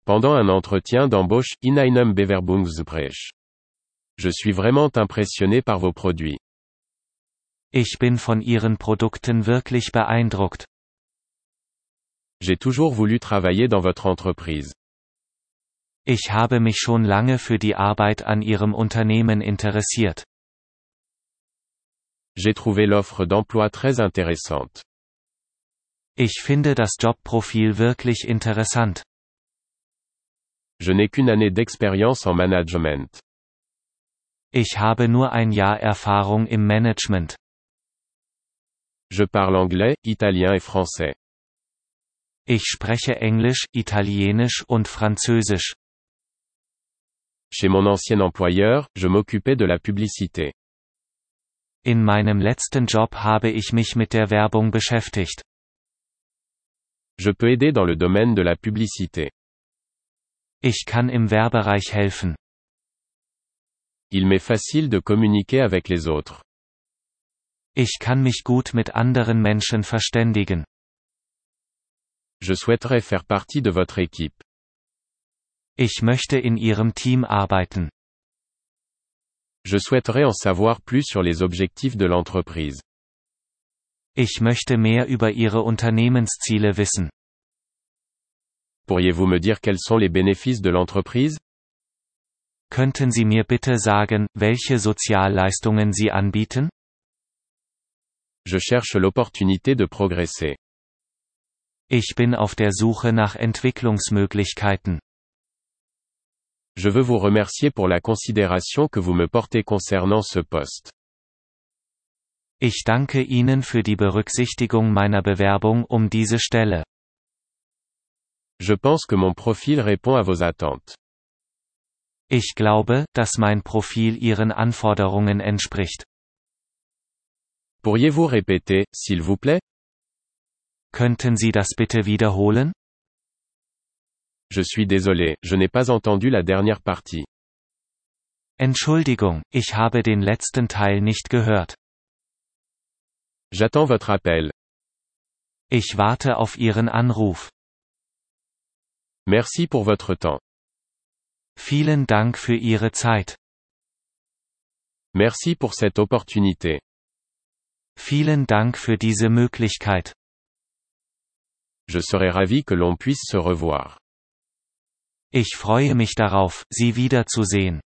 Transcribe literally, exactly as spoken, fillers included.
Pendant un entretien d'embauche, in einem Bewerbungsgespräch. Je suis vraiment impressionné par vos produits. Ich bin von Ihren Produkten wirklich beeindruckt. J'ai toujours voulu travailler dans votre entreprise. Ich habe mich schon lange für die Arbeit an Ihrem Unternehmen interessiert. J'ai trouvé l'offre d'emploi très intéressante. Ich finde das Jobprofil wirklich interessant. Je n'ai qu'une année d'expérience en management. Ich habe nur ein Jahr Erfahrung im Management. Je parle anglais, italien et français. Ich spreche Englisch, Italienisch und Französisch. Chez mon ancien employeur, je m'occupais de la publicité. In meinem letzten Job habe ich mich mit der Werbung beschäftigt. Je peux aider dans le domaine de la publicité. Ich kann im Werbereich helfen. Il m'est facile de communiquer avec les autres. Ich kann mich gut mit anderen Menschen verständigen. Je souhaiterais faire partie de votre équipe. Ich möchte in Ihrem Team arbeiten. Je souhaiterais en savoir plus sur les objectifs de l'entreprise. Ich möchte mehr über Ihre Unternehmensziele wissen. Pourriez-vous me dire quels sont les bénéfices de l'entreprise? Könnten Sie mir bitte sagen, welche Sozialleistungen Sie anbieten? Je cherche l'opportunité de progresser. Ich bin auf der Suche nach Entwicklungsmöglichkeiten. Je veux vous remercier pour la considération que vous me portez concernant ce poste. Ich danke Ihnen für die Berücksichtigung meiner Bewerbung um diese Stelle. Je pense que mon profil répond à vos attentes. Ich glaube, dass mein Profil Ihren Anforderungen entspricht. Pourriez-vous répéter, s'il vous plaît? Könnten Sie das bitte wiederholen? Je suis désolé, je n'ai pas entendu la dernière partie. Entschuldigung, ich habe den letzten Teil nicht gehört. J'attends votre appel. Ich warte auf Ihren Anruf. Merci pour votre temps. Vielen Dank für Ihre Zeit. Merci pour cette opportunité. Vielen Dank für diese Möglichkeit. Je serais ravi que l'on puisse se revoir. Ich freue mich darauf, Sie wiederzusehen.